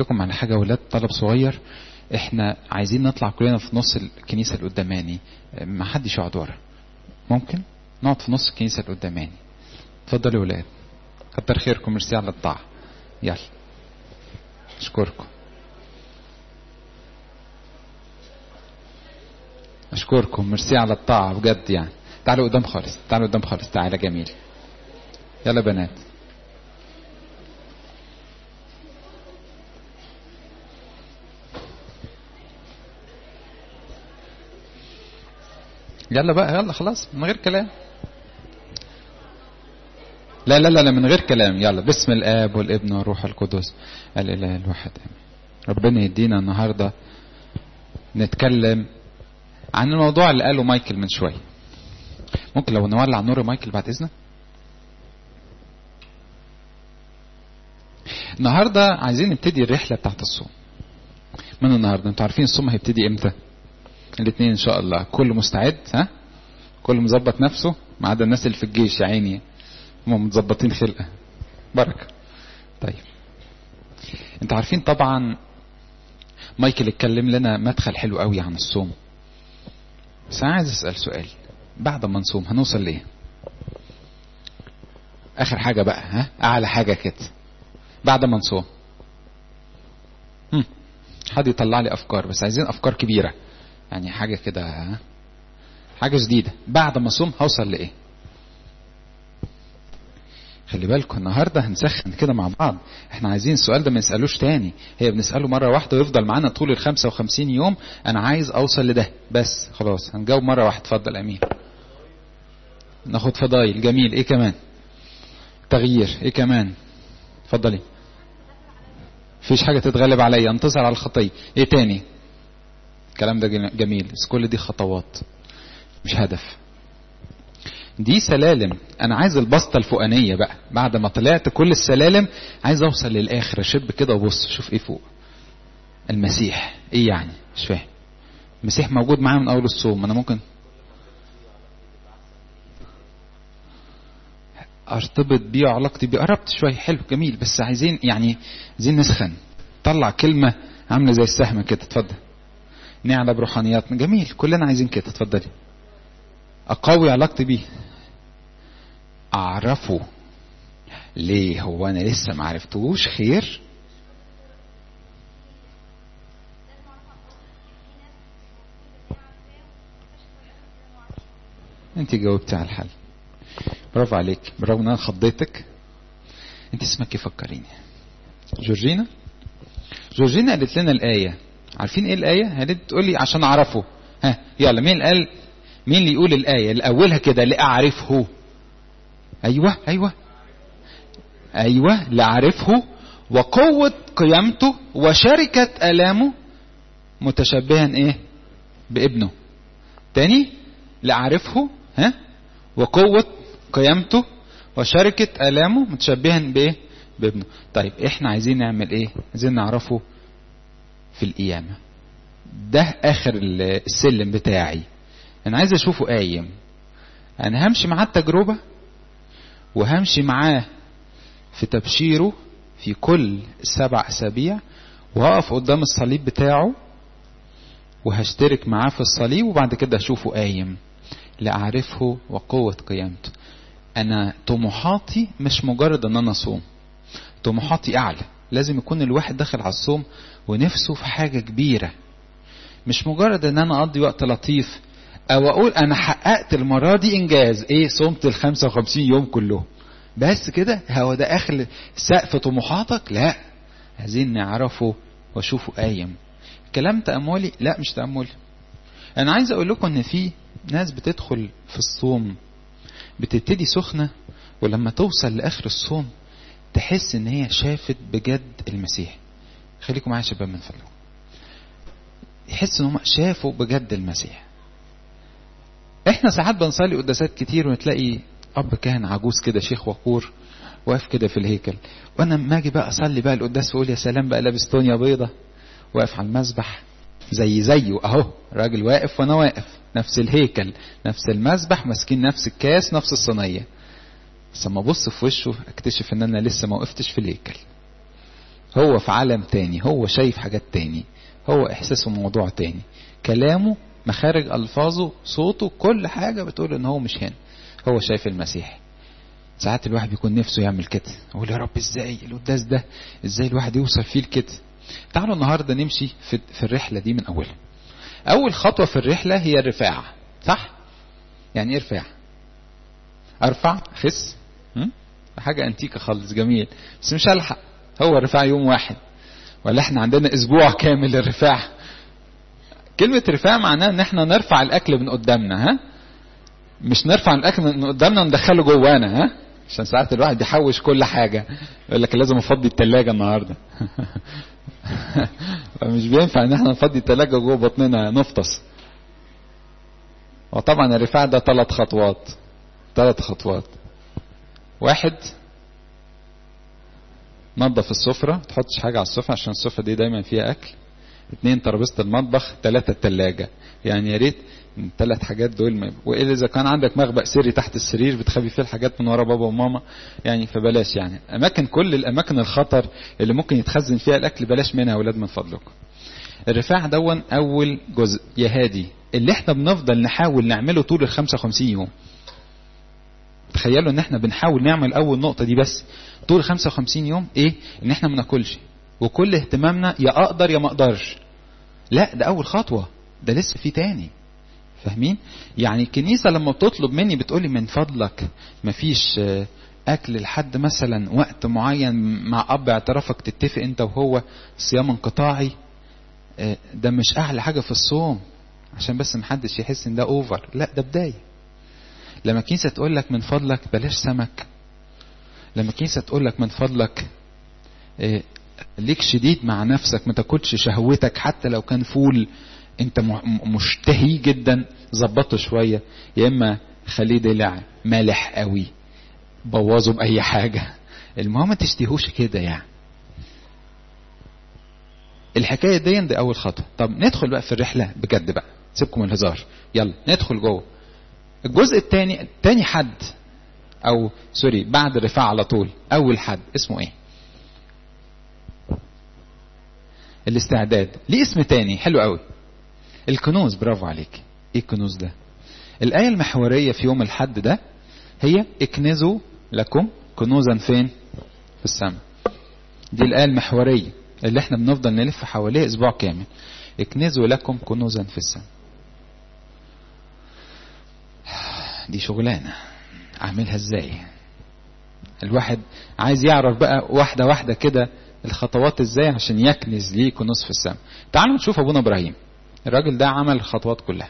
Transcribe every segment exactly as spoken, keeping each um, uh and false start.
لكم على حاجة ولاد، طلب صغير. احنا عايزين نطلع كلنا في نص الكنيسة القداماني، ما حدش يقعد ورا، ممكن نقعد في نص الكنيسة القداماني. اتفضلوا يا ولاد، كتر خيركم، ميرسي على الطاعة. يلا اشكركم اشكركم ميرسي على الطاعة بجد يعني. تعالوا قدام خالص، تعالوا قدام خالص، تعالى جميل. يلا بنات، يلا بقى، يلا خلاص من غير كلام. لا لا لا من غير كلام. يلا باسم الآب والابن والروح القدس الإله الواحد آمين. ربنا يدينا النهاردة نتكلم عن الموضوع اللي قاله مايكل من شوية. ممكن لو نولع نور مايكل بعد إذنك. النهاردة عايزين نبتدي الرحلة بتاعت الصوم من النهاردة. انتوا عارفين الصوم هيبتدي امتى؟ الاثنين ان شاء الله. كل مستعد؟ ها؟ كل مظبط نفسه ما عدا الناس اللي في الجيش يا عيني، هم متظبطين خلقة بركة. طيب انتوا عارفين طبعا مايكل اتكلم لنا مدخل حلو قوي عن الصوم، بس انا عايز اسأل سؤال. بعد ما نصوم هنوصل ليه؟ اخر حاجة بقى، ها؟ اعلى حاجة كده بعد ما نصوم. هم. حد يطلع لي افكار، بس عايزين افكار كبيرة يعني، حاجة كده، ها؟ حاجة جديدة. بعد ما اصوم هوصل لايه؟ خلي بالكم النهاردة هنسخن كده مع بعض. احنا عايزين السؤال ده ما نسألوش تاني، هي بنسأله مرة واحدة ويفضل معانا طول الخمسة وخمسين يوم. انا عايز اوصل لده بس، خلاص هنجاوب مرة واحدة. اتفضل امين. ناخد فضايل، جميل. ايه كمان؟ تغيير. ايه كمان؟ اتفضلي. فيش حاجة تتغلب عليا، انتصر على الخطية. ايه تاني؟ الكلام ده جميل، بس كل دي خطوات مش هدف. دي سلالم. انا عايز البسطة الفوقانية بقى. بعد ما طلعت كل السلالم عايز اوصل للاخر، اشب كده وبص شوف ايه فوق. المسيح. ايه يعني؟ مش فاهم. المسيح موجود معايا من اول الصوم، انا ممكن ارتبط بيه وعلاقتي بيه. قربت شوية، حلو جميل، بس عايزين يعني عايزين نسخن. طلع كلمة عاملة زي السهم كده. اتفضل. نعلى بروحانياتنا، جميل، كلنا عايزين كده. اتفضلي. اقوي علاقتي بيه، اعرفه. ليه؟ هو انا لسه ما عرفتوش؟ خير. انت جاوبتي على الحل، برافو عليك، برغم ان انا خضيتك. انت اسمك يفكريني جورجينا. جورجينا قالت لنا الآية. عارفين ايه الآية؟ قالت تقولي عشان اعرفه. ها يلا، مين قال؟ مين اللي يقول الآية اللي اولها كده؟ لأعرفه. ايوه ايوه ايوه لأعرفه وقوة قيامته وشركة آلامه متشبها ايه؟ بابنه. تاني، لأعرفه، ها، وقوة قيامته وشركة آلامه متشبها بايه؟ بابنه. طيب احنا عايزين نعمل ايه؟ عايزين نعرفه في القيامة. ده اخر السلم بتاعي. انا عايز اشوفه قايم. انا همشي معاه التجربة، وهمشي معاه في تبشيره في كل سبع اسابيع، وهقف قدام الصليب بتاعه وهشترك معاه في الصليب، وبعد كده اشوفه قايم. لأعرفه وقوة قيامته. انا طموحاتي مش مجرد ان انا اصوم، طموحاتي اعلى. لازم يكون الواحد داخل على الصوم ونفسه في حاجة كبيرة، مش مجرد ان انا اقضي وقت لطيف او اقول انا حققت المرة دي انجاز، ايه صمت ال خمسة وخمسين يوم كلهم بس كده، هو ده اخر سقف طموحاتك؟ لا، عايزين نعرفه واشوفه قايم. كلام تأملي؟ لا مش تأملي. انا عايز اقول لكم ان في ناس بتدخل في الصوم بتبتدي سخنة، ولما توصل لاخر الصوم تحس ان هي شافت بجد المسيح. خليكم معايا شباب من فضلكم. يحس ان هم شافوا بجد المسيح. احنا ساعات بنصلي قداسات كتير ونتلاقي اب كاهن عجوز كده، شيخ وقور، واقف كده في الهيكل، وانا ما اجي بقى اصلي بقى القداس واقول يا سلام بقى لابس تونيا بيضة واقف على المسبح زي زيه اهو، راجل واقف وانا واقف، نفس الهيكل نفس المسبح، ماسكين نفس الكاس نفس الصينيه. بس اما ابص في وشه اكتشف ان انا لسه ما وقفتش في الهيكل، هو في عالم تاني، هو شايف حاجات تاني، هو احساسه موضوع تاني، كلامه، مخارج الفاظه، صوته، كل حاجة بتقول ان هو مش هنا، هو شايف المسيح. ساعات الواحد بيكون نفسه يعمل كده، يقول يا رب ازاي القداس ده، ازاي الواحد يوصل فيه لكده. تعالوا النهاردة نمشي في, في الرحلة دي من اولها. اول خطوة في الرحلة هي الرفاعة، صح؟ يعني ايه رفاعة؟ ارفع، خس، حاجة انتيكة خالص، جميل، بس مش هلحق. هو الرفاعة يوم واحد ولا احنا عندنا اسبوع كامل الرفاعة؟ كلمة رفاعة معناها ان احنا نرفع الاكل من قدامنا، ها؟ مش نرفع الاكل من قدامنا وندخله جوانا، ها؟ عشان ساعات الواحد يحوش كل حاجة، يقول لك لازم افضي التلاجة النهاردة. فمش بينفع ان احنا نفضي التلاجة جوه بطننا نفطس. وطبعا الرفاعة ده ثلاث خطوات، ثلاث خطوات. واحد، نظف السفرة، تحطش حاجة على السفرة عشان السفرة دي دايما فيها اكل. اثنين، ترابيزة المطبخ. ثلاثة، التلاجة. يعني يا ريت الثلاث حاجات دول ما، والا اذا كان عندك مخبأ سري تحت السرير بتخبي فيه الحاجات من ورا بابا وماما، يعني فبلاش. يعني اماكن، كل الاماكن الخطر اللي ممكن يتخزن فيها الاكل بلاش منها يا اولاد من فضلكم. الرفاع دون اول جزء يا هادي، اللي احنا بنفضل نحاول نعمله طول ال خمسة وخمسين يوم. تخيلوا ان احنا بنحاول نعمل اول نقطة دي بس طول خمسة وخمسين يوم، ايه؟ ان احنا ما ناكلش، وكل اهتمامنا يا اقدر يا ما اقدرش. لا، ده اول خطوة، ده لسه في تاني. فاهمين؟ يعني الكنيسة لما بتطلب مني بتقولي من فضلك مفيش اكل لحد مثلا وقت معين مع اب اعترافك، تتفق انت وهو صيام انقطاعي، ده مش اعلى حاجة في الصوم عشان بس محدش يحس ان ده اوفر، لا ده بداية. لما كنيسة تقول لك من فضلك بلاش سمك، لما كنيسة تقول لك من فضلك ليك شديد مع نفسك، ما تاكلش شهوتك حتى لو كان فول انت مشتهي جدا، ظبطه شوية، يا اما خليه دلع مالح قوي، بوظه باي حاجة، المهم ما تشتهوش كده. يعني الحكاية دي دي اول خطوة. طب ندخل بقى في الرحلة بجد بقى، سيبكم من الهزار، يلا ندخل جوه. الجزء الثاني، تاني حد او سوري بعد الرفاع على طول، اول حد اسمه ايه؟ الاستعداد. ليه اسم تاني حلو قوي، الكنوز. برافو عليك. ايه الكنوز ده؟ الآية المحورية في يوم الحد ده هي اكنزوا لكم كنوزا فين؟ في السماء. دي الآية المحورية اللي احنا بنفضل نلف حواليه اسبوع كامل. اكنزوا لكم كنوزا في السماء. دي شغلانة اعملها ازاي؟ الواحد عايز يعرف بقى واحدة واحدة كده الخطوات ازاي عشان يكنز ليه كنوز في السماء. تعالوا نشوف ابونا ابراهيم، الراجل ده عمل الخطوات كلها.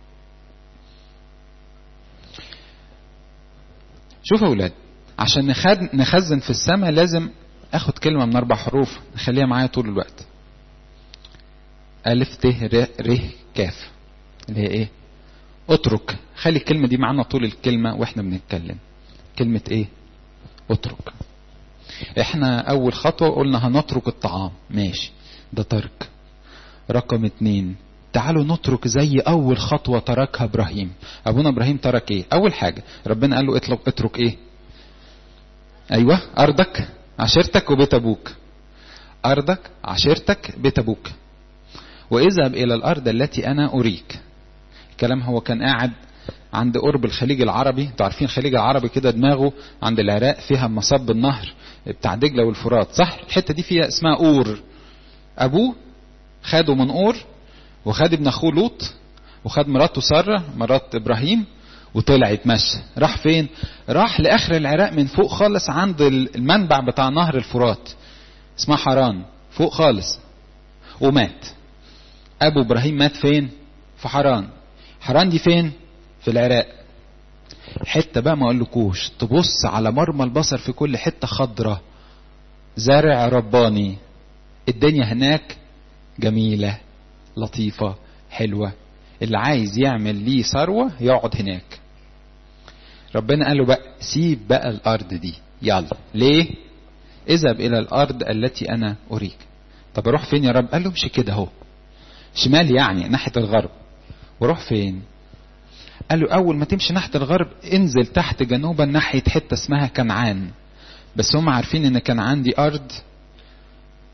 شوفوا اولاد، عشان نخزن في السماء لازم اخد كلمة من اربع حروف نخليها معايا طول الوقت. الف ت ر ر كاف، اللي هي ايه؟ اترك. خلي الكلمة دي معانا طول الكلمة واحنا بنتكلم. كلمة ايه؟ اترك. احنا اول خطوة قلنا هنترك الطعام، ماشي، ده ترك. رقم اتنين، تعالوا نترك زي اول خطوة تركها ابراهيم. ابونا ابراهيم ترك ايه؟ اول حاجة ربنا قال له اترك, اترك ايه؟ ايوه، ارضك عشيرتك وبيت ابوك. ارضك عشيرتك بيت ابوك، واذهب الى الارض التي انا اريك. الكلام هو كان قاعد عند قرب الخليج العربي. انتوا عارفين الخليج العربي كده دماغه عند العراق، فيها مصب النهر بتاع دجلة والفرات، صح؟ الحتة دي فيها اسمها اور. ابوه خده من اور، وخد ابن اخوه لوط، وخد مراته سارة مرات ابراهيم، وطلع يتمشى. راح فين؟ راح لاخر العراق من فوق خالص عند المنبع بتاع نهر الفرات، اسمها حران، فوق خالص، ومات. ابو ابراهيم مات فين؟ في حران. حران دي فين؟ في العراق. حتة بقى ما اقولكوش، تبص على مرمى البصر في كل حتة خضرة، زرع رباني. الدنيا هناك جميلة لطيفة حلوة، اللي عايز يعمل ليه ثروة يقعد هناك. ربنا قال له بقى سيب بقى الارض دي، يلا. ليه؟ اذهب الى الارض التي انا اريك. طب اروح فين يا رب؟ قال له امشي كده اهو شمال، يعني ناحية الغرب. وروح فين؟ قال له اول ما تمشي ناحية الغرب انزل تحت جنوبا ناحية حتة اسمها كنعان. بس هم عارفين ان كنعان دي ارض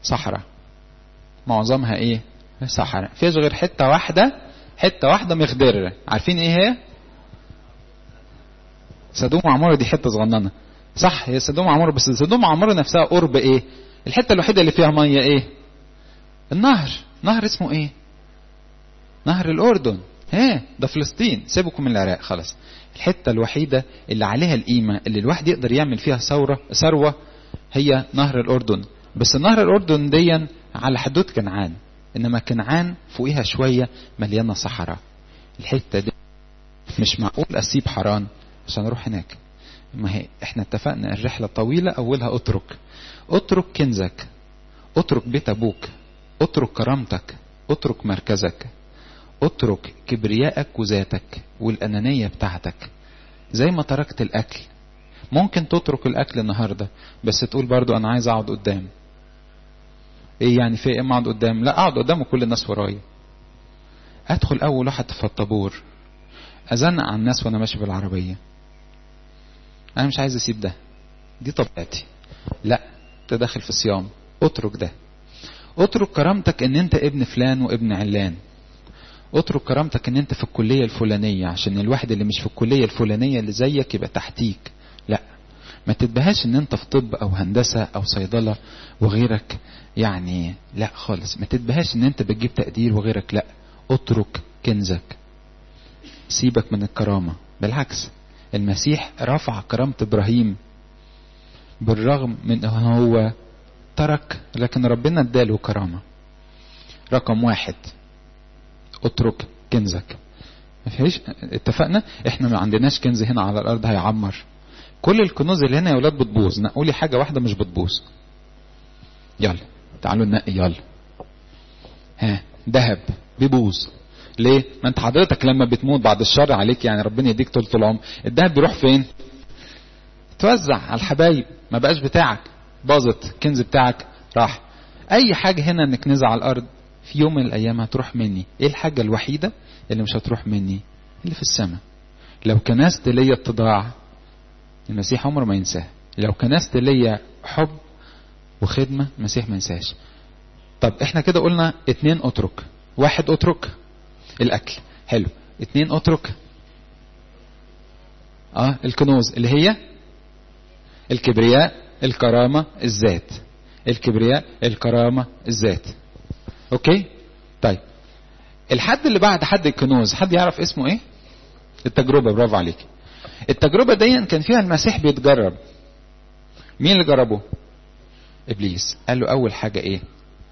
صحراء، معظمها ايه؟ صحراء، فيش غير حتة واحدة، حتة واحدة مخضرة. عارفين ايه هي؟ سدوم وعمورة. دي حتة صغننة صح، هي سدوم وعمورة، بس سدوم وعمورة نفسها قرب ايه؟ الحتة الوحيدة اللي فيها مية ايه؟ النهر. نهر اسمه ايه؟ نهر الاردن. ها ده فلسطين، سيبكم من العراق خلاص. الحتة الوحيدة اللي عليها القيمة، اللي الواحد يقدر يعمل فيها ثورة ثروة، هي نهر الاردن. بس نهر الاردن دي على حدود كنعان، انما كنعان فوقيها شوية مليانة صحراء. الحتة دي مش معقول اسيب حران عشان اروح هناك. ما هي احنا اتفقنا الرحلة طويلة، اولها اترك اترك كنزك، اترك بيت ابوك، اترك كرامتك، اترك مركزك، اترك كبريائك وذاتك والانانية بتاعتك. زي ما تركت الاكل، ممكن تترك الاكل النهاردة بس تقول برضو انا عايز اقعد قدام. ايه يعني في اما اقعد قدام؟ لا، اقعد قدام وكل الناس ورايا. ادخل اول واحد في الطابور، ازنق على الناس وانا ماشي بالعربية. انا مش عايز اسيب ده، دي طبيعتي. لا، تدخل في الصيام، اترك ده. اترك كرامتك ان انت ابن فلان وابن علان. اترك كرامتك ان انت في الكلية الفلانية، عشان الواحد اللي مش في الكلية الفلانية اللي زيك يبقى تحتيك. لا، ما تتبهاش ان انت في طب او هندسة او صيدلة وغيرك يعني، لا خالص. ما تتبهاش ان انت بتجيب تقدير وغيرك لا. اترك كنزك، سيبك من الكرامة. بالعكس، المسيح رفع كرامة ابراهيم بالرغم من انه هو ترك، لكن ربنا اداله كرامة. رقم واحد، اترك كنزك. ما فيش، اتفقنا احنا ما عندناش كنز هنا على الارض هيعمر. كل الكنوز اللي هنا يا ولاد بتبوظ. نقولي حاجة واحدة مش بتبوظ. يلا تعالوا ننقي. يلا ها، ذهب بيبوظ ليه؟ ما انت حضرتك لما بتموت بعد الشر عليك، يعني ربنا يديك طول العمر، الذهب بيروح فين؟ توزع على الحبايب، ما بقاش بتاعك، باظت، الكنز بتاعك راح. اي حاجة هنا نكنزها على الارض في يوم من الايام هتروح مني. ايه الحاجة الوحيدة اللي مش هتروح مني؟ اللي في السماء. لو كنست ليا اتضاع، المسيح عمره ما ينساه. لو كنست ليا حب وخدمة، المسيح ما ينساش. طب احنا كده قلنا اتنين اترك. واحد اترك الاكل، حلو. اتنين اترك اه الكنوز اللي هي الكبرياء، الكرامة، الذات. الكبرياء، الكرامة، الذات. اوكي طيب، الحد اللي بعد حد الكنوز، حد يعرف اسمه ايه؟ التجربة. برافو عليك. التجربة دي كان فيها المسيح بيتجرب. مين اللي جربه؟ ابليس. قال له اول حاجة ايه؟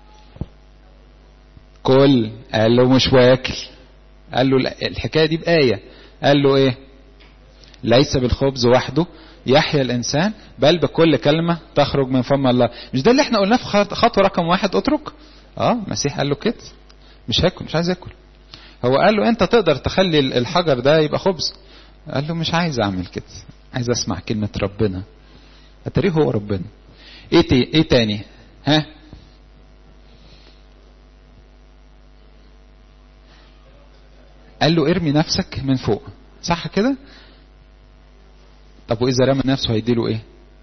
كل. قال له مش واكل. قال له الحكاية دي بآية. قال له ايه؟ ليس بالخبز وحده يحيى الانسان بل بكل كلمة تخرج من فم الله. مش ده اللي احنا قلناه في خطوة رقم واحد؟ اترك. اه المسيح قال له كده، مش هاكل، مش عايز اكل. هو قال له انت تقدر تخلي الحجر ده يبقى خبز؟ قال له مش عايز اعمل كده، عايز اسمع كلمة ربنا. اتاريه هو ربنا. ايه تي ايه تاني؟ ها، قال له ارمي نفسك من فوق، صح كده؟ طب واذا رمى نفسه هيديله ايه؟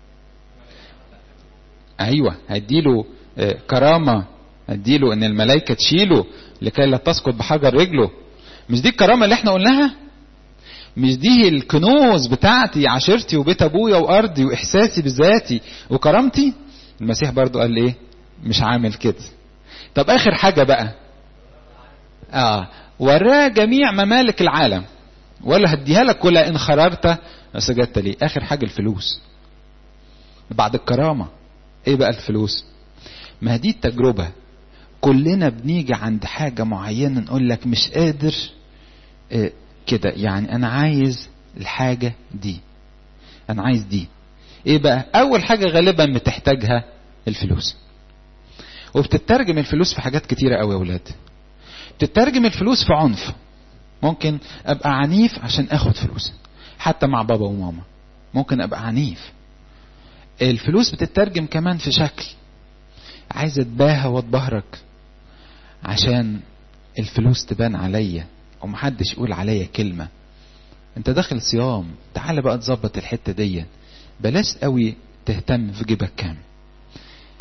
ايوه هيديله آه كرامة، هيديله ان الملائكة تشيله لكي لا تسقط بحجر رجله. مش دي الكرامة اللي احنا قلناها؟ مش دي الكنوز بتاعتي، عشيرتي وبيت ابويا وارضي واحساسي بذاتي وكرامتي؟ المسيح برضو قال ايه؟ مش عامل كده. طب اخر حاجة بقى، اه وراه جميع ممالك العالم ولا هديها لك ولا ان خررت سجدت لي. اخر حاجة الفلوس بعد الكرامة. ايه بقى الفلوس؟ ما دي التجربة. كلنا بنيجي عند حاجة معينة نقول لك مش قادر إيه كده، يعني انا عايز الحاجة دي، انا عايز دي. ايه بقى اول حاجة غالبا بتحتاجها؟ الفلوس. وبتترجم الفلوس في حاجات كتيرة قوي يا اولاد. بتترجم الفلوس في عنف. ممكن ابقى عنيف عشان اخد فلوس، حتى مع بابا وماما ممكن ابقى عنيف. الفلوس بتترجم كمان في شكل، عايز اتباهى واتبهرك عشان الفلوس تبان عليا ومحدش يقول عليا كلمة. انت داخل صيام، تعال بقى تظبط الحتة دي، بلاش قوي تهتم في جيبك كام.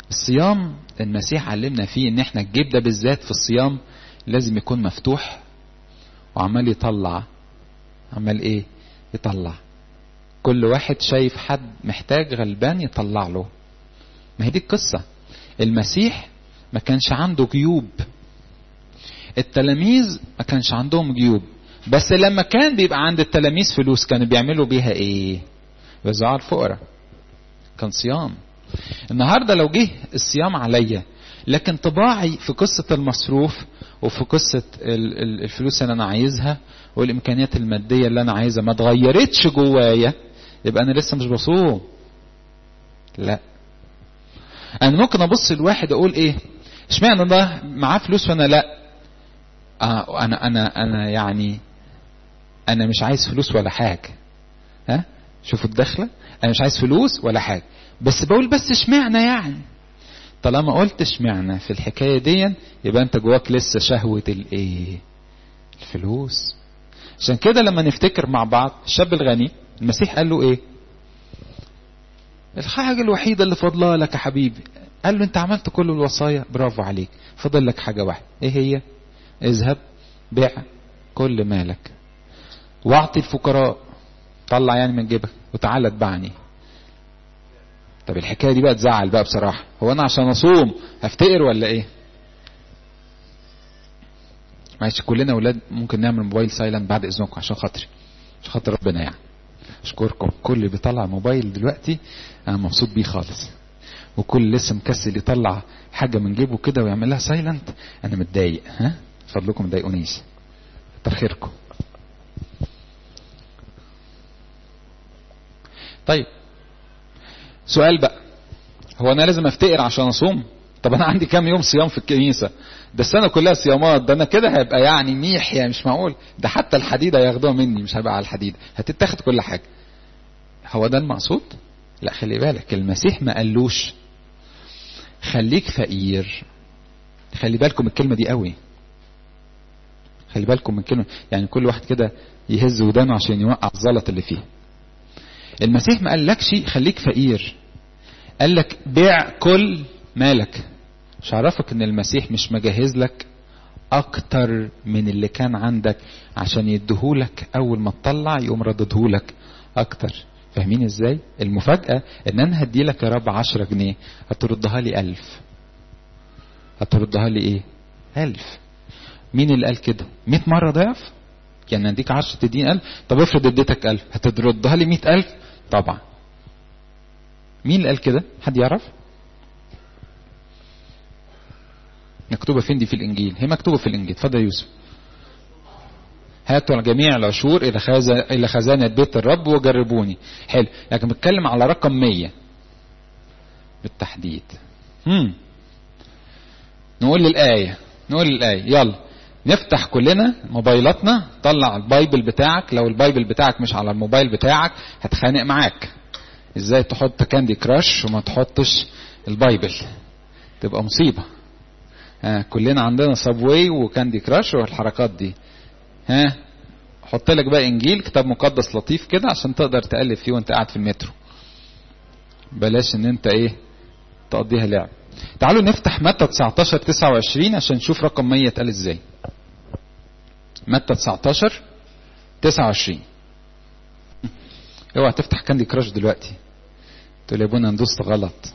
الصيام المسيح علمنا فيه ان احنا الجيب ده بالذات في الصيام لازم يكون مفتوح وعمال يطلع. عمال ايه؟ يطلع. كل واحد شايف حد محتاج غلبان يطلع له. ما هي دي القصة. المسيح ما كانش عنده جيوب، التلاميذ ما كانش عندهم جيوب، بس لما كان بيبقى عند التلاميذ فلوس كانوا بيعملوا بيها ايه؟ يوزعوا الفقراء. كان صيام. النهاردة لو جه الصيام عليا لكن طباعي في قصة المصروف وفي قصة الفلوس اللي انا عايزها والامكانيات المادية اللي انا عايزها ما اتغيرتش جوايا، يبقى انا لسه مش بصوم. لا، انا ممكن ابص لواحد اقول ايه اشمعنى ده معاه فلوس وانا لا. آه انا انا انا يعني انا مش عايز فلوس ولا حاجة. ها شوفوا الدخلة، انا مش عايز فلوس ولا حاجة، بس بقول بس اشمعنى يعني. طالما قلت اشمعنى في الحكاية دي يبقى انت جواك لسه شهوة الايه؟ الفلوس. عشان كده لما نفتكر مع بعض الشاب الغني المسيح قال له ايه؟ الحاجة الوحيدة اللي فضلها لك يا حبيبي، قال له انت عملت كل الوصايا، برافو عليك، فضل لك حاجة واحدة. ايه هي؟ اذهب بيع كل مالك واعطي الفقراء، طلع يعني من جيبك وتعالى اتبعني. طب الحكاية دي بقى تزعل بقى بصراحة. هو انا عشان اصوم هفتقر ولا ايه؟ معلش كلنا اولاد ممكن نعمل موبايل سايلنت بعد اذنكم عشان خاطري، عشان خاطر ربنا يعني. اشكركم كل اللي بيطلع موبايل دلوقتي انا مبسوط بيه خالص، وكل لسه مكسل يطلع حاجة من جيبه كده ويعمل لها سايلنت انا متضايق. ها فضلكم ما تضايقونيش، كتر خيركم. طيب سؤال بقى، هو انا لازم افتقر عشان اصوم؟ طب انا عندي كام يوم صيام في الكنيسة؟ ده السنة كلها صيامات، ده انا كده هيبقى يعني ميح يعني مش معقول. ده حتى الحديدة ياخدوها مني، مش هيبقى على الحديدة، هتتاخد كل حاجة. هو ده المقصود؟ لا خلي بالك، المسيح ما قالوش خليك فقير. خلي بالكم الكلمة دي قوي، خلي بالكم من الكلمة، يعني كل واحد كده يهز ودانه عشان يوقع الزلط اللي فيه. المسيح ما قالكش خليك فقير، قال لك بيع كل مالك. مش عرفك ان المسيح مش مجهز لك اكتر من اللي كان عندك عشان يديهولك اول ما تطلع يقوم رددهولك اكتر. فاهمين ازاي؟ المفاجأة ان انا هدي لك يا رب عشرة جنيه هتردها لي الف. هتردها لي ايه؟ الف. مين اللي قال كده؟ مئة مرة ضعف؟ يعني اديك عشرة تديني الف. طب افرض اديتك الف هتردها لي مئة الف؟ طبعا. مين اللي قال كده؟ حد يعرف؟ مكتوبة فين دي في الانجيل؟ هي مكتوبة في الانجيل. اتفضل يا يوسف. هاتوا جميع العشور الى خزانة الى خزانة بيت الرب وجربوني. حلو، لكن بتكلم على رقم مية بالتحديد. هم. نقول للآية نقول للآية يلا نفتح كلنا موبايلاتنا، طلع البايبل بتاعك. لو البايبل بتاعك مش على الموبايل بتاعك هتخانق معاك. ازاي تحط كاندي كراش وما تحطش البايبل؟ تبقى مصيبة. ها كلنا عندنا سابواي وكاندي كراش والحركات دي. ها حط لك بقى انجيل كتاب مقدس لطيف كده عشان تقدر تقلب فيه وانت قاعد في المترو، بلاش ان انت ايه تقضيها لعب. تعالوا نفتح متى تسعتاشر تسعة وعشرين عشان نشوف رقم مية اتقال ازاي. متى تسعتاشر تسعة وعشرين. اوعى تفتح كاندي كراش دلوقتي تقول يا ابونا ندوست غلط.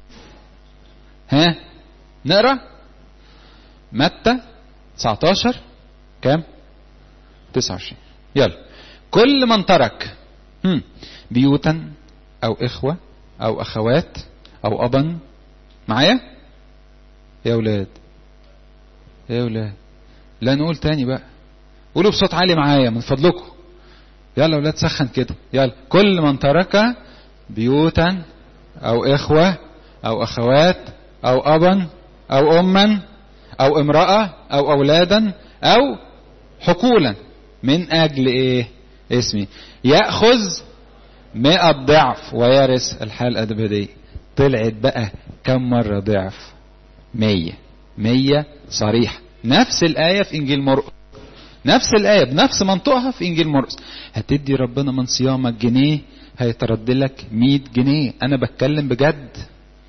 ها نقرا متى تسعتاشر كام؟ تسعة وعشرين. يلا. كل من ترك هم. بيوتا او اخوة او اخوات او ابا. معايا يا اولاد؟ يا اولاد لا نقول تاني بقى، قولوا بصوت عالي معايا من فضلكم. يلا اولاد سخن كده. يلا. كل من ترك بيوتا او اخوة او اخوات او ابا او اما او امرأة او اولادا او حقولا من اجل ايه؟ اسمي يأخذ مئة ضعف ويرث الحياة الأبدية. طلعت بقى كم مرة ضعف؟ مية. مية صريح. نفس الآية في إنجيل مرقس، نفس الآية بنفس منطقها في إنجيل مرقس. هتدي ربنا من صيامك جنيه هيترد لك مية جنيه. أنا بتكلم بجد.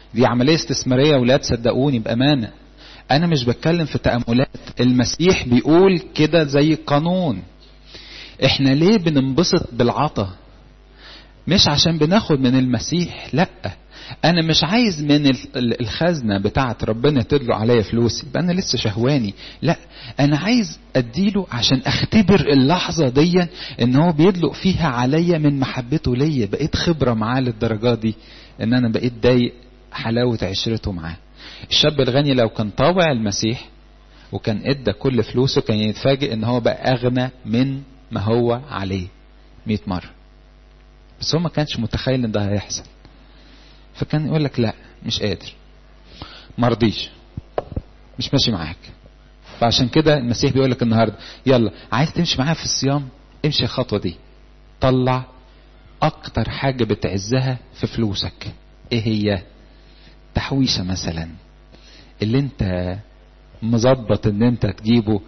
دي عملية استثمارية ولاد، صدقوني بأمانة. انا مش بتكلم في تأملات، المسيح بيقول كده زي القانون. احنا ليه بننبسط بالعطا؟ مش عشان بناخد من المسيح، لا، انا مش عايز من الخزنة بتاعت ربنا تدلو عليا فلوسي يبقى انا لسه شهواني، لا، انا عايز اديله عشان اختبر اللحظة دي ان هو بيدلق فيها عليا من محبته ليا. بقيت خبرة معاه للدرجة دي ان انا بقيت ضايق حلاوة عشرته معاه. الشاب الغني لو كان طاوع المسيح وكان ادى كل فلوسه كان يتفاجئ ان هو بقى اغنى من ما هو عليه مئة مرة، بس هو ما كانش متخيل ان ده هيحصل. فكان يقول لك لا مش قادر، مرضيش، مش ماشي معاك. فعشان كده المسيح بيقول لك النهارده يلا، عايز تمشي معايا في الصيام، امشي الخطوه دي، طلع اكتر حاجه بتعزها في فلوسك. ايه هي؟ تحويشه مثلا، اللي انت مظبط ان انت تجيبه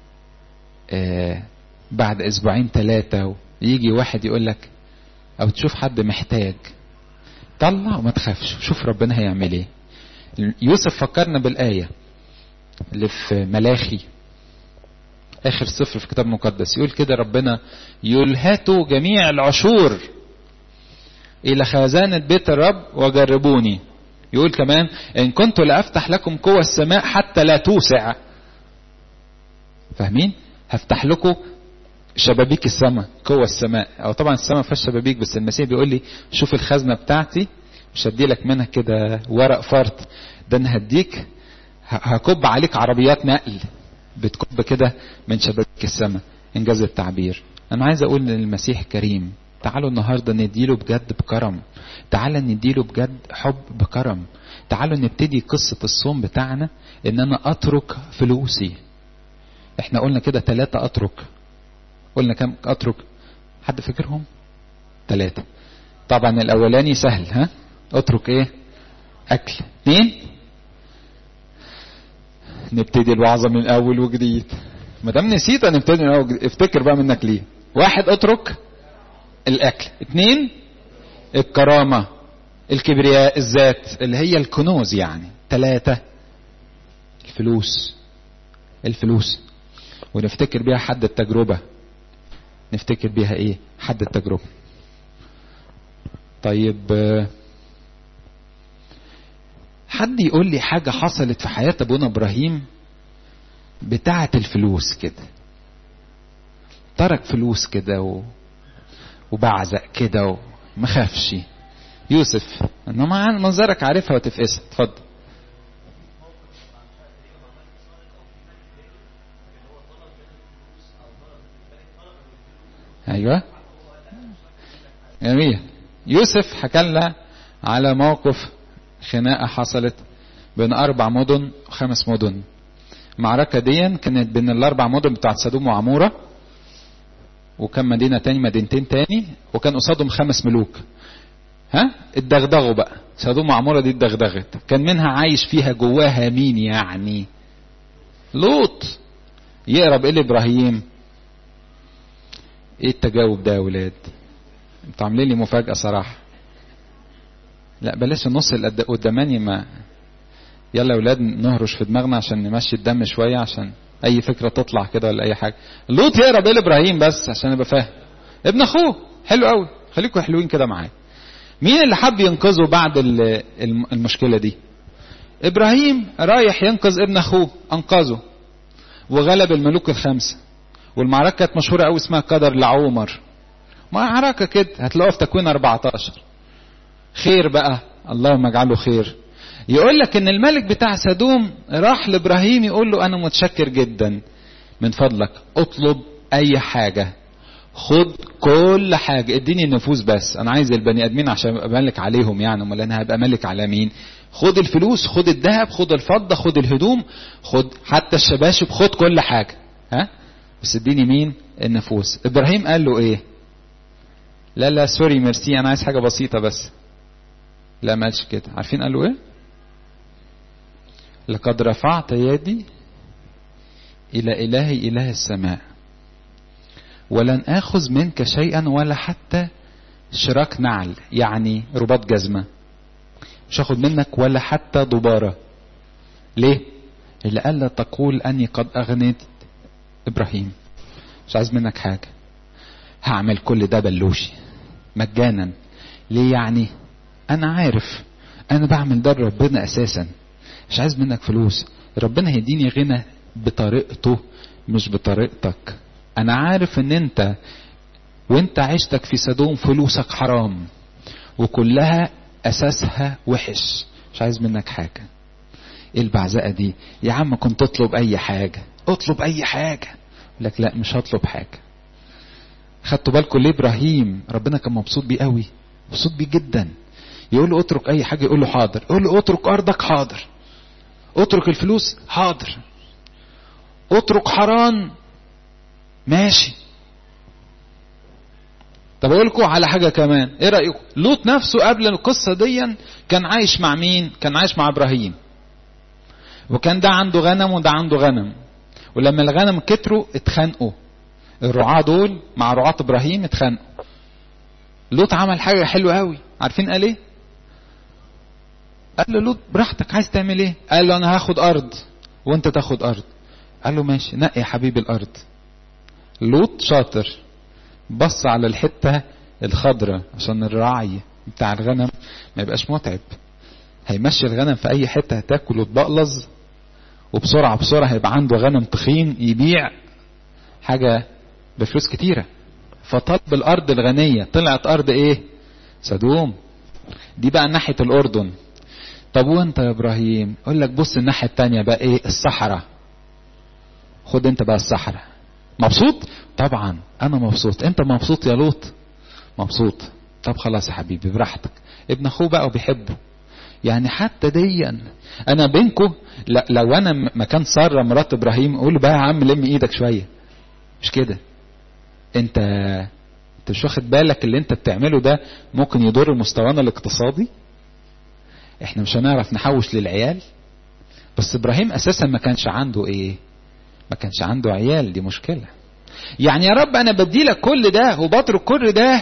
آه بعد اسبوعين ثلاثه، ويجي واحد يقول لك او تشوف حد محتاج، طلع وما تخافش، شوف ربنا هيعمل ايه. يوسف فكرنا بالآية اللي في ملاخي اخر سفر في الكتاب المقدس، يقول كده ربنا يقول هاتوا جميع العشور الى خزانة بيت الرب وجربوني. يقول كمان ان كنت لأفتح لكم قوى السماء حتى لا توسع. فاهمين؟ هفتح لكم شبابيك السماء، قوة السماء. او طبعا السماء فيهاش شبابيك، بس المسيح بيقول لي شوف الخزنة بتاعتي، مش هدي لك منها كده ورق فرط، ده انا هديك هكب عليك عربيات نقل بتكب كده من شبابيك السماء، انجاز التعبير. انا عايز اقول ان المسيح كريم. تعالوا النهارده نديله بجد بكرم، تعالوا نديله بجد حب بكرم. تعالوا نبتدي قصة الصوم بتاعنا ان انا اترك فلوسي. احنا قلنا كده ثلاثة اترك. قلنا كم اترك؟ حد فاكرهم؟ ثلاثة. طبعا الاولاني سهل، ها؟ اترك ايه؟ اكل. اثنين، نبتدي الوعظة من اول وجديد. ما دام نسيت نبتدي من اول وجديد. افتكر بقى منك ليه. واحد، اترك الاكل. اثنين، الكرامة، الكبرياء، الذات اللي هي الكنوز يعني. ثلاثة، الفلوس. الفلوس ونفتكر بيها حد التجربة. نفتكر بيها ايه؟ حد التجربة. طيب حد يقول لي حاجة حصلت في حياة ابونا ابراهيم بتاعة الفلوس كده، ترك فلوس كده و... وبعزق كده وما خافش. يوسف، انما منظرك عارفها وتفقسها. اتفضل. ايوه جميل. يوسف حكى لنا على موقف خناقة حصلت بين اربع مدن وخمس مدن. المعركة دي كانت بين الاربع مدن بتاعت سدوم وعمورة، وكان مدينة تاني، مدينتين تاني، وكان قصادهم خمس ملوك. ها اتدغدغوا بقى. سدوم وعمورة دي اتدغدغت، كان منها عايش فيها جواها مين يعني؟ لوط. يقرب الى ابراهيم. ايه التجاوب ده يا ولاد؟ انتوا عاملين لي مفاجأة صراحة. لا بلاش النص القداماني. ما يلا يا ولاد نهرش في دماغنا عشان نمشي الدم شوية، عشان اي فكرة تطلع كده ولا اي حاجة. لوط يقرب الى ابراهيم بس عشان ابقى فاهم. ابن اخوه. حلو قوي، خليكم حلوين كده معايا. مين اللي حب ينقذه بعد المشكلة دي؟ ابراهيم رايح ينقذ ابن اخوه، انقذه وغلب الملوك الخمسة. والمعركة كانت مشهورة قوي اسمها قدر لعومر. معركة كده هتلاقوها في تكوين أربعة عشر. خير بقى، اللهم اجعله خير. يقول لك ان الملك بتاع سدوم راح لابراهيم يقول له انا متشكر جدا، من فضلك اطلب اي حاجة، خد كل حاجة، اديني النفوس بس، انا عايز البني ادمين عشان ابقى ملك عليهم يعني، امال انا هبقى ملك على مين؟ خد الفلوس، خد الذهب، خد الفضة، خد الهدوم، خد حتى الشباشب، خد كل حاجة، ها؟ بس اديني مين؟ النفوس. ابراهيم قال له ايه؟ لا لا سوري ميرسي، انا عايز حاجة بسيطة بس. لا ما قالش كده. عارفين قال له ايه؟ لقد رفعت يدي الى الهي اله السماء ولن اخذ منك شيئا ولا حتى شراك نعل، يعني رباط جزمة. مش هاخد منك ولا حتى دبارة. ليه؟ اللي قال لا تقول اني قد اغنيت ابراهيم، مش عايز منك حاجة، هعمل كل ده بلوشي مجانا. ليه يعني؟ انا عارف انا بعمل ده لربنا اساسا، مش عايز منك فلوس. ربنا هيديني غنى بطريقته مش بطريقتك. انا عارف ان انت وانت عشتك في سدوم فلوسك حرام وكلها اساسها وحش، مش عايز منك حاجة. ايه البعزقة دي؟ يا عم كنت اطلب اي حاجة، اطلب اي حاجة. لك لا مش هطلب حاجة. خدتوا بالكم ليه ابراهيم ربنا كان مبسوط بيه قوي؟ مبسوط بيه جدا. يقول له اترك اي حاجة يقول له حاضر، يقول له اترك ارضك حاضر، اترك الفلوس حاضر، اترك حرام ماشي. طب اقول لكم على حاجة كمان، ايه رأيكم؟ لوط نفسه قبل القصة دي كان عايش مع مين؟ كان عايش مع ابراهيم، وكان ده عنده غنم وده عنده غنم، ولما الغنم كتروا اتخانقوا، الرعاة دول مع رعاة ابراهيم اتخانقوا. لوط عمل حاجة حلوة قوي، عارفين قال ايه؟ قال له لوط براحتك عايز تعمل ايه؟ قال له انا هاخد ارض وانت تاخد ارض. قال له ماشي، نقي يا حبيبي الارض. لوط شاطر، بص على الحتة الخضرة عشان الرعي بتاع الغنم ما يبقاش متعب، هيمشي الغنم في اي حتة هتاكل وتبقلظ، وبسرعة بسرعة هيبقى عنده غنم تخين يبيع حاجة بفلوس كتيرة. فطلب الارض الغنية، طلعت ارض ايه؟ سدوم. دي بقى ناحية الاردن. طب وانت يا ابراهيم؟ اقول لك بص الناحية التانية بقى ايه؟ الصحراء. خد انت بقى الصحراء. مبسوط؟ طبعا انا مبسوط. انت مبسوط يا لوط؟ مبسوط. طب خلاص يا حبيبي براحتك. ابن اخوه بقى وبيحبه. يعني حتى ديا انا بينكم، لو انا مكان سارة مرات ابراهيم اقول له بقى يا عم لم ايدك شوية. مش كده. انت انت مش واخد بالك اللي انت بتعمله ده ممكن يضر مستوانا الاقتصادي؟ احنا مش هنعرف نحوش للعيال. بس ابراهيم اساسا ما كانش عنده ايه؟ ما كانش عنده عيال. دي مشكلة. يعني يا رب انا بدي لك كل ده وبترك كل ده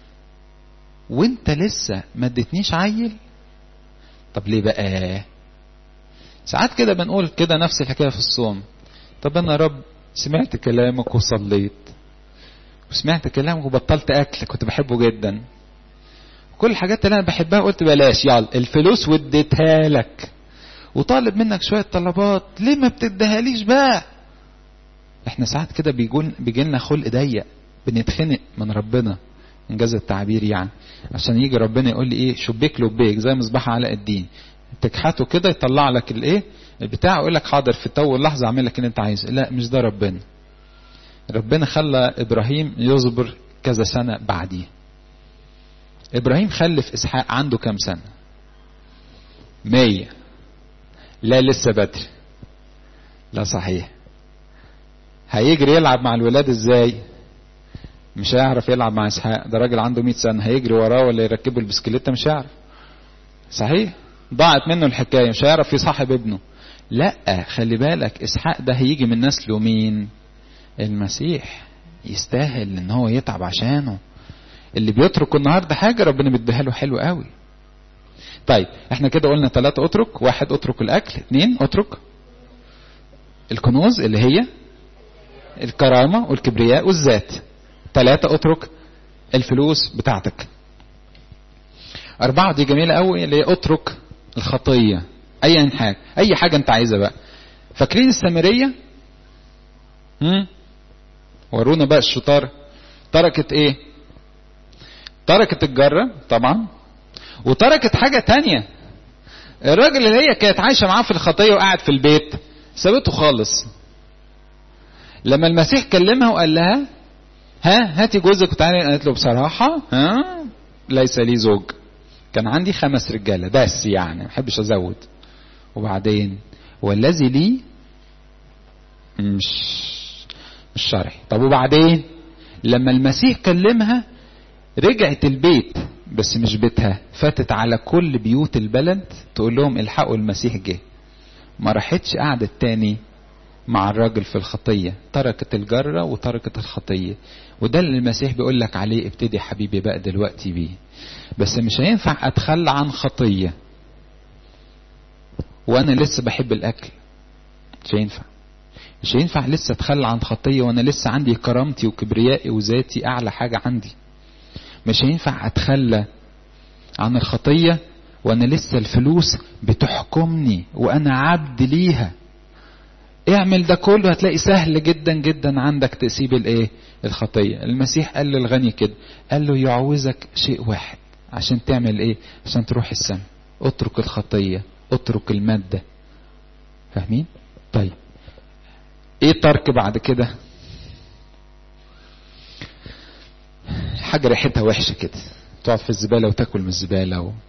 وانت لسه ما اديتنيش عيل؟ طب ليه بقى؟ ساعات كده بنقول كده نفس الحكاية في الصوم. طب انا يا رب سمعت كلامك وصليت وسمعت كلامك وبطلت اكل كنت بحبه جدا، كل الحاجات اللي انا بحبها قلت بلاش، يلا الفلوس وديتها لك وطالب منك شوية طلبات، ليه ما بتديهاليش بقى؟ احنا ساعات كده بيجون بيجي لنا خلق ضيق، بنتخنق من ربنا انجاز التعبير يعني، عشان يجي ربنا يقول لي ايه؟ شبيك لبيك زي مصباح علاء الدين، تكحته كده يطلع لك الايه البتاع ويقول لك حاضر في تو اللحظه اعمل لك اللي انت عايزه. لا مش ده ربنا. ربنا خلى ابراهيم يصبر كذا سنه بعديه. ابراهيم خلف اسحاق عنده كام سنه؟ مية. لا لسه بدري. لا صحيح. هيجري يلعب مع الولاد ازاي؟ مش هيعرف يلعب مع اسحاق، ده راجل عنده مية سنه، هيجري وراه ولا يركبه البسكليته؟ مش هيعرف. صحيح. ضاعت منه الحكايه، مش هيعرف يصاحب ابنه. لا خلي بالك اسحاق ده هيجي من نسله مين؟ المسيح. يستاهل ان هو يتعب عشانه. اللي بيترك النهارده حاجه ربنا بيديها له حلو قوي. طيب احنا كده قلنا ثلاثة اترك. واحد اترك الاكل، اثنين اترك الكنوز اللي هي الكرامة والكبرياء والذات، ثلاثة اترك الفلوس بتاعتك، أربعة دي جميلة قوي اللي هي اترك الخطية. أي حاجة أي حاجة أنت عايزها بقى. فاكرين السامرية؟ هم؟ ورونا بقى الشطار. تركت إيه؟ تركت الجرة طبعا، وتركت حاجة تانية. الراجل اللي هي كانت عايشة معاه في الخطية وقاعد في البيت سابته خالص. لما المسيح كلمها وقال لها ها هاتي جوزك وتعالي، قالت له بصراحة ها ليس لي زوج، كان عندي خمس رجالة بس يعني ما بحبش ازود. وبعدين والذي لي مش مش شرعي. طب وبعدين لما المسيح كلمها رجعت البيت، بس مش بيتها، فاتت على كل بيوت البلد تقول لهم الحقوا المسيح جه. ما راحتش قعدت تاني مع الراجل في الخطية، تركت الجرة وتركت الخطية. وده اللي المسيح بيقول لك عليه ابتدي حبيبي بقى دلوقتي بيه. بس مش هينفع اتخلى عن خطية وانا لسه بحب الاكل. مش هينفع مش هينفع لسه اتخلى عن خطية وانا لسه عندي كرامتي وكبريائي وذاتي اعلى حاجة عندي. مش هينفع اتخلى عن الخطية وانا لسه الفلوس بتحكمني وانا عبد ليها. اعمل ده كله هتلاقي سهل جدا جدا عندك تسيب الايه الخطية. المسيح قال للغني كده، قال له يعوزك شيء واحد عشان تعمل ايه؟ عشان تروح السماء. اترك الخطية، اترك المادة. فاهمين؟ طيب ايه ترك بعد كده؟ حاجة ريحتها وحشة كده، تقعد في الزبالة وتاكل من الزبالة و...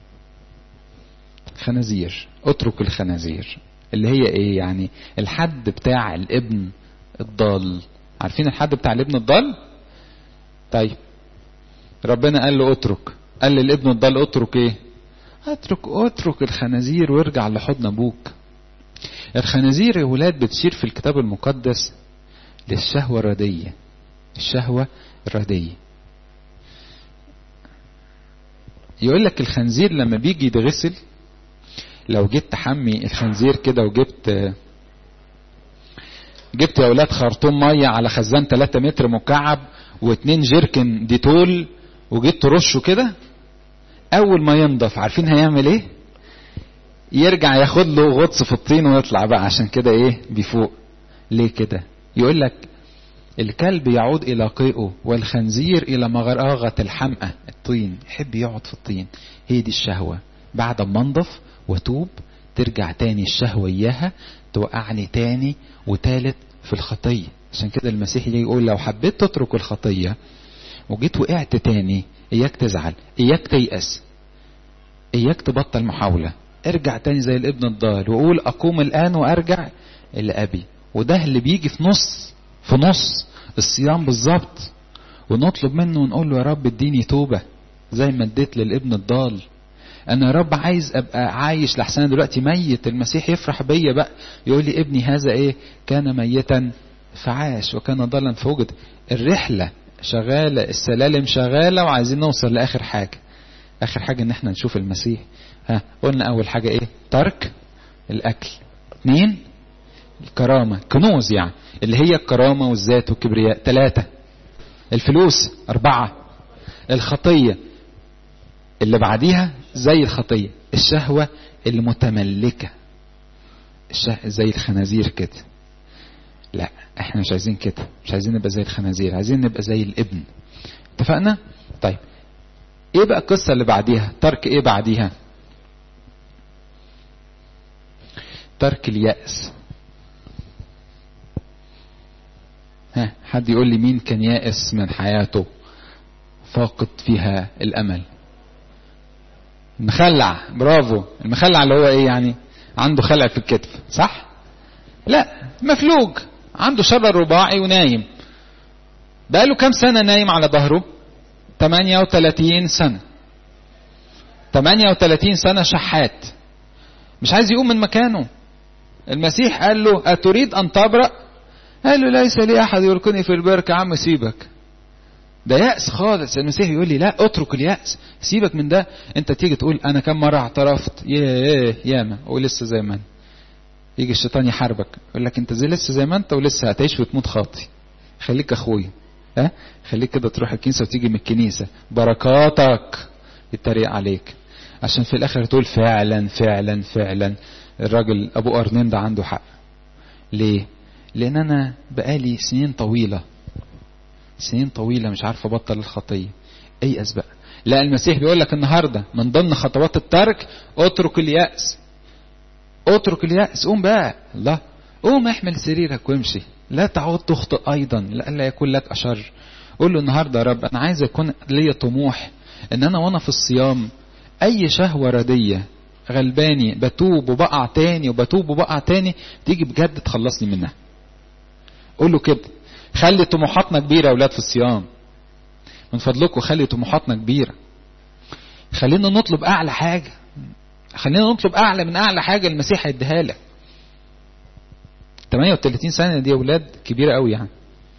خنازير. اترك الخنازير اللي هي ايه يعني؟ الحد بتاع الابن الضال. عارفين الحد بتاع الابن الضال؟ طيب ربنا قال له اترك، قال للابن الضال اترك ايه؟ اترك اترك الخنازير وارجع لحضن ابوك. الخنازير يا ولاد بتشير في الكتاب المقدس للشهوة الردية. الشهوة الردية. يقول لك الخنزير لما بيجي يتغسل، لو جيت تحمي الخنزير كده وجبت جبت يا ولاد خرطوم ميه على خزان ثلاثة متر مكعب واتنين جيركن ديتول وجيت ترشه كده، اول ما ينضف عارفين هيعمل ايه؟ يرجع ياخد له غطس في الطين ويطلع بقى. عشان كده ايه بيفوق. ليه كده؟ يقول لك الكلب يعود الى قيئه والخنزير الى مغرغة الحمأة. الطين، يحب يقعد في الطين. هي دي الشهوة. بعد ما انضف وتوب ترجع تاني الشهوة اياها توقعني تاني وتالت في الخطية. عشان كده المسيح يقول لو حبيت تترك الخطية وجيت وقعت تاني، اياك تزعل، اياك تيأس، اياك تبطل محاولة. ارجع تاني زي الابن الضال وقول اقوم الان وارجع الى ابي. وده اللي بيجي في نص في نص الصيام بالظبط، ونطلب منه ونقول له يا رب اديني توبة زي ما اديت للابن الضال. انا يا رب عايز ابقى عايش لحسن دلوقتي ميت. المسيح يفرح بيا بقى، يقول لي ابني هذا ايه؟ كان ميتا فعاش وكان ضالا فوجد. الرحلة شغالة، السلالم شغالة، وعايزين نوصل لاخر حاجة. اخر حاجة ان احنا نشوف المسيح. ها قلنا اول حاجة ايه؟ ترك الاكل. اثنين الكرامة، كنوز يعني اللي هي الكرامة والذات والكبرياء. ثلاثة الفلوس. أربعة الخطية اللي بعديها زي الخطية، الشهوة المتملكة، الشه... زي الخنازير كده. لا احنا مش عايزين كده، مش عايزين نبقى زي الخنازير، عايزين نبقى زي الابن. اتفقنا؟ طيب ايه بقى القصة اللي بعديها؟ ترك ايه بعديها؟ ترك اليأس. ها حد يقول لي مين كان يائس من حياته فاقد فيها الامل؟ المخلع. برافو. المخلع اللي هو ايه يعني؟ عنده خلع في الكتف، صح؟ لا، مفلوج، عنده شلل رباعي ونايم. بقاله كام سنة نايم على ظهره؟ ثمانية وثلاثين سنة. ثمانية وثلاثين سنة شحات، مش عايز يقوم من مكانه. المسيح قال له أتريد أن تبرأ؟ قال له ليس لي أحد يلقني في البركة. عم سيبك، ده يأس خالص. المسيح يقول لي لا، اترك اليأس، سيبك من ده. انت تيجي تقول انا كم مرة اعترفت، ياه ياما، ولسه زي ما انت. يجي الشيطان يحاربك يقول لك انت زي لسه زي ما انت ولسه هتعيش وتموت خاطي. خليك اخويا، ها خليك كده تروح الكنيسة وتيجي من الكنيسة بركاتك، يتريق عليك. عشان في الاخر تقول فعلا فعلا فعلا الراجل ابو قرنين ده عنده حق. ليه؟ لان انا بقالي سنين طويلة سنين طويلة مش عارف ابطل الخطية. اي اسبق. لا، المسيح بيقول لك النهاردة من ضمن خطوات الترك اترك اليأس. اترك اليأس، قوم بقى. الله، قوم احمل سريرك وامشي، لا تعود تخطئ ايضا لألا يكون لك اشر. قول له النهاردة يا رب انا عايز يكون لي طموح ان انا وانا في الصيام اي شهوة ردية غلباني بتوب وبقع تاني وبتوب وبقع تاني تيجي بجد تخلصني منها. قول له كده. خلي طموحاتنا كبيرة يا اولاد في الصيام، من فضلكم خلي طموحاتنا كبيرة. خلينا نطلب اعلى حاجة، خلينا نطلب اعلى من اعلى حاجة المسيح هيديها لك. ثمانية وثلاثين سنة دي يا اولاد كبيرة قوي يعني.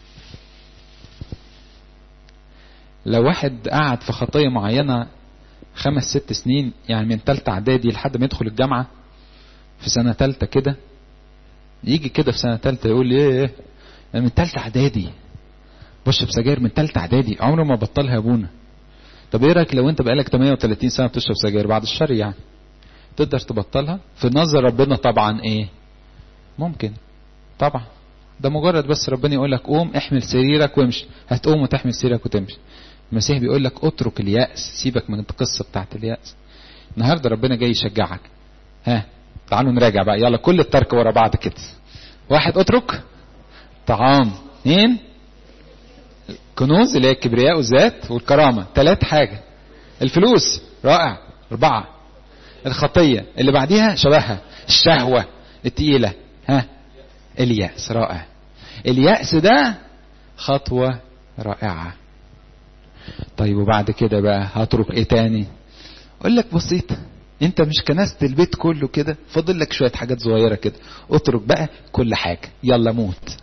لو واحد قعد في خطية معينة خمس ست سنين، يعني من ثالثة اعدادي لحد ما يدخل الجامعة، في سنة تالتة كده، يجي كده في سنة تالتة يقول لي ايه ايه من تالتة اعدادي بشرب سجاير من تالتة اعدادي، عمره ما بطلها يا ابونا. طب ايه رايك لو انت بقالك ثمانية وثلاثين سنة بتشرب سجاير بعد الشر يعني، تقدر تبطلها؟ في نظر ربنا طبعا ايه ممكن طبعا، ده مجرد بس ربنا يقول لك قوم احمل سريرك وامشي، هتقوم وتحمل سريرك وتمشي. المسيح بيقول لك اترك اليأس، سيبك من القصة بتاعت اليأس. النهاردة ربنا جاي يشجعك، ها تعالوا نراجع بقى، يلا كل الترك ورا بعض كده. واحد اترك طعام، اثنين كنوز اللي هي الكبرياء والذات والكرامة، ثلاث حاجة الفلوس، رائع، أربعة الخطية اللي بعديها شبهها الشهوة التقيلة، ها اليأس، رائع. اليأس ده خطوة رائعة. طيب وبعد كده بقى هترك ايه تاني؟ اقول لك بسيط، انت مش كنست البيت كله كده، فاضل لك شوية حاجات صغيرة كده، اترك بقى كل حاجة، يلا موت.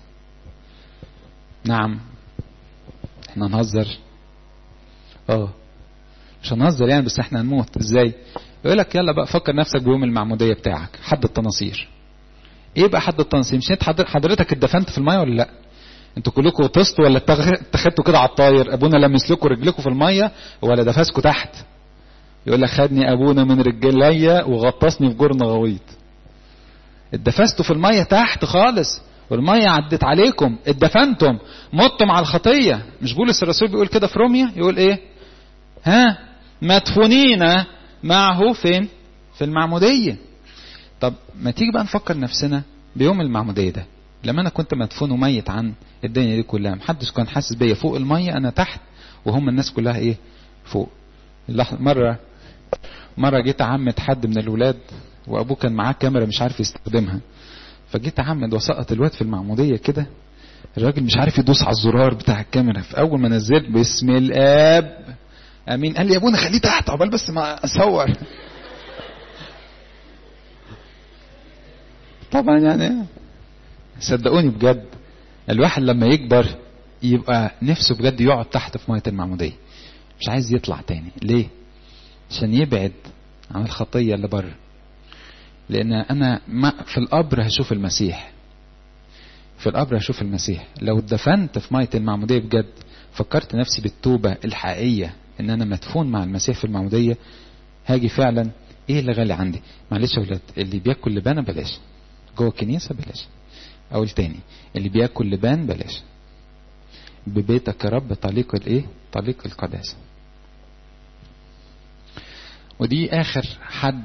نعم احنا نهزر، اه مش هنهزر يعني، بس احنا هنموت ازاي؟ يقول لك يلا بقى فكر نفسك بيوم المعمودية بتاعك، حد التناصير. ايه بقى حد التناصير؟ مش انت حضرتك اتدفنت في المية ولا لا؟ انتوا كلكم غطستوا ولا اتخذتوا كده على الطاير؟ ابونا لمس لكم رجلكم في المية ولا دفسكم تحت؟ يقول لك خدني ابونا من رجليا وغطسني في جرن غويط. اتدفستوا في المية تحت خالص، والمية عدت عليكم، اتدفنتم، متم على الخطية. مش بولس الرسول بيقول كده في روميا؟ يقول ايه؟ ها مدفونين معه فين؟ في المعمودية. طب ما تيجي بقى نفكر نفسنا بيوم المعمودية ده، لما انا كنت مدفون وميت عن الدنيا دي كلها، محدش كان حاسس بيا، فوق المية انا تحت وهم الناس كلها ايه فوق. مرة مرة جيت اعمد حد من الولاد وابوه كان معاه كاميرا مش عارف يستخدمها، فجيت اعمد وسقط الواد في المعمودية كده، الراجل مش عارف يدوس على الزرار بتاع الكاميرا، في اول ما نزلت باسم الاب امين، قال لي يا ابونا خليه تحت عقبال بس ما اصور. طبعا يعني صدقوني بجد، الواحد لما يكبر يبقى نفسه بجد يقعد تحت في مية المعمودية، مش عايز يطلع تاني. ليه؟ عشان يبعد عن الخطية اللي بره. لان انا ما في القبر هشوف المسيح، في القبر هشوف المسيح. لو اتدفنت في مية المعمودية بجد، فكرت نفسي بالتوبة الحقيقية ان انا مدفون مع المسيح في المعمودية، هاجي فعلا ايه اللي غالي عندي؟ معلش يا ولاد، اللي بياكل لبانة بلاش، جوه الكنيسة بلاش. اقول تاني، اللي بياكل لبان بلاش، ببيتك يا رب طليق الايه؟ طليق القداسة. ودي اخر حد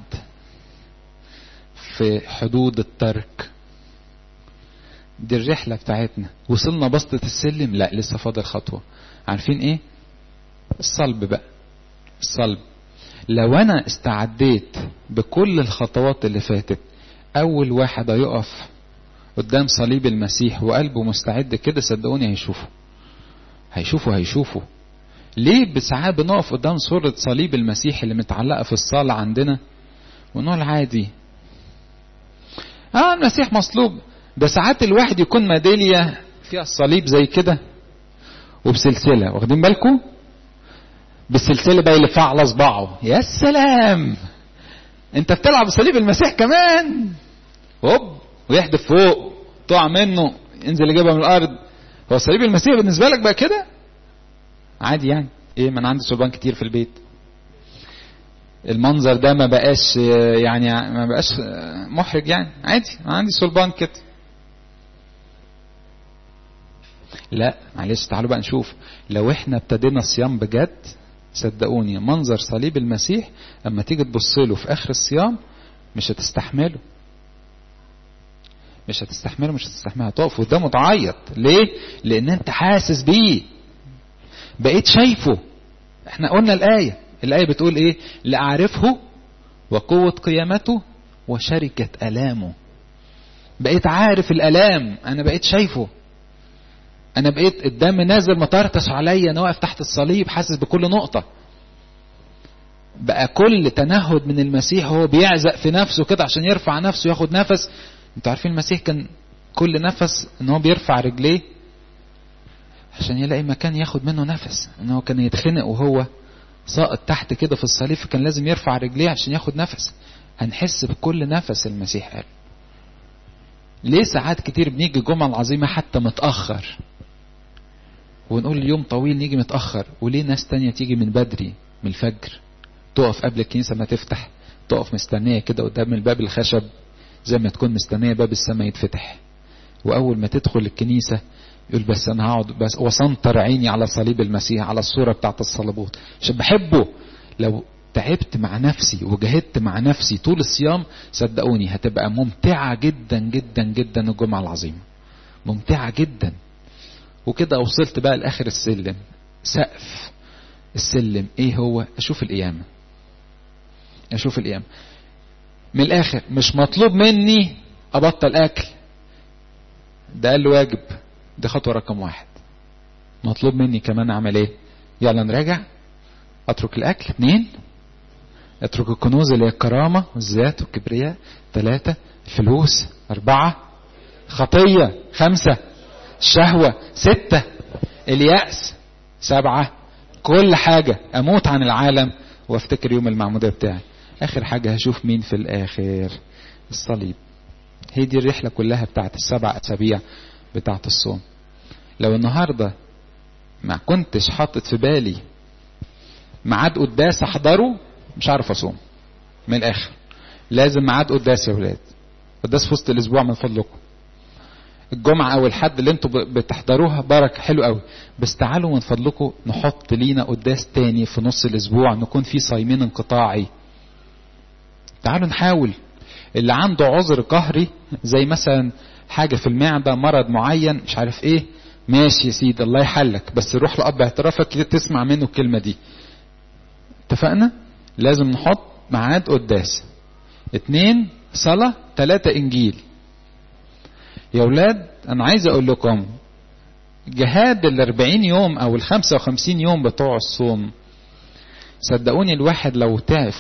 في حدود الترك، دي الرحلة بتاعتنا. وصلنا بسطة السلم؟ لا لسه فاضل خطوة. عارفين ايه؟ الصلب بقى. الصلب لو انا استعديت بكل الخطوات اللي فاتت، اول واحد هيقف قدام صليب المسيح وقلبه مستعد كده، صدقوني هيشوفه هيشوفه هيشوفه ليه؟ بساعات بنقف قدام صورة صليب المسيح اللي متعلقة في الصالة عندنا ونقول عادي اه المسيح مصلوب، ده ساعات الواحد يكون ميدالية فيها الصليب زي كده وبسلسلة، واخدين بالكم؟ بالسلسلة بقى يلفها على صباعه، يا سلام انت بتلعب بصليب المسيح كمان، هوب ويحدف فوق، تقع منه ينزل يجيبها من الارض. هو صليب المسيح بالنسبة لك بقى كده عادي يعني؟ ايه، ما انا عندي صلبان كتير في البيت. المنظر ده ما بقاش يعني ما بقاش محرج يعني، عادي ما عندي صلبان كده. لا معلش، تعالوا بقى نشوف، لو احنا ابتدينا الصيام بجد، صدقوني منظر صليب المسيح اما تيجي تبص له في اخر الصيام مش هتستحمله، مش هتستحمله مش هتستحمله هتقف قدامه تعيط. ليه؟ لان انت حاسس بيه، بقيت شايفه. احنا قلنا الآية الآية بتقول ايه؟ لأعرفه وقوة قيامته وشركة ألامه. بقيت عارف الألام، انا بقيت شايفه، انا بقيت الدم نازل مطرطش عليا، انا واقف تحت الصليب حاسس بكل نقطة. بقى كل تنهد من المسيح هو بيعزق في نفسه كده عشان يرفع نفسه ياخد نفس. انتوا عارفين المسيح كان كل نفس ان هو بيرفع رجليه عشان يلاقي مكان ياخد منه نفس، ان هو كان يتخنق وهو ساقط تحت كده في الصليب، كان لازم يرفع رجليه عشان ياخد نفس. هنحس بكل نفس المسيح قال. ليه ساعات كتير بنيجي الجمعة العظيمة حتى متأخر ونقول اليوم طويل نيجي متأخر، وليه ناس تانية تيجي من بدري من الفجر تقف قبل الكنيسة ما تفتح، تقف مستنية كده قدام الباب الخشب زي ما تكون مستنية باب السماء يتفتح، وأول ما تدخل الكنيسة يقول بس أنا هقعد بس وسنطر عيني على صليب المسيح، على الصورة بتاعت الصليبوت عشان بحبه. لو تعبت مع نفسي وجهدت مع نفسي طول الصيام صدقوني هتبقى ممتعة جدا جدا جدا الجمعة العظيمة، ممتعة جدا. وكده وصلت بقى لآخر السلم، سقف السلم ايه هو؟ اشوف القيامة، اشوف القيامة. من الاخر مش مطلوب مني ابطل اكل، ده قال له واجب، دي خطوة رقم واحد. مطلوب مني كمان اعمل ايه؟ يلا نراجع. اترك الاكل. اتنين، اترك الكنوز اللي هي الكرامة والذات والكبرياء. ثلاثة، الفلوس. أربعة، خطية. خمسة، الشهوة. ستة، اليأس. سبعة، كل حاجة، اموت عن العالم وافتكر يوم المعمودية بتاعي. اخر حاجة هشوف مين في الاخر؟ الصليب. هي دي الرحلة كلها بتاعت السبع اسابيع بتاعت الصوم. لو النهاردة ما كنتش حاطط في بالي ميعاد قداس احضره مش عارف اصوم. من الاخر لازم ميعاد قداس يا ولاد، قداس في وسط الاسبوع من فضلكم. الجمعة او الحد اللي انتوا بتحضروها بركة حلو قوي، بس تعالوا من فضلكم نحط لينا قداس تاني في نص الاسبوع نكون فيه صايمين انقطاعي. تعالوا نحاول. اللي عنده عذر قهري زي مثلا حاجة في المعدة، مرض معين مش عارف ايه، ماشي يا سيدي الله يحلك، بس روح لأب اعترافك كده تسمع منه الكلمة دي. اتفقنا؟ لازم نحط ميعاد قداس. اتنين، صلاة. تلاتة، انجيل. يا ولاد انا عايز اقول لكم جهاد الاربعين يوم او الخمسة وخمسين يوم بتوع الصوم، صدقوني الواحد لو تعب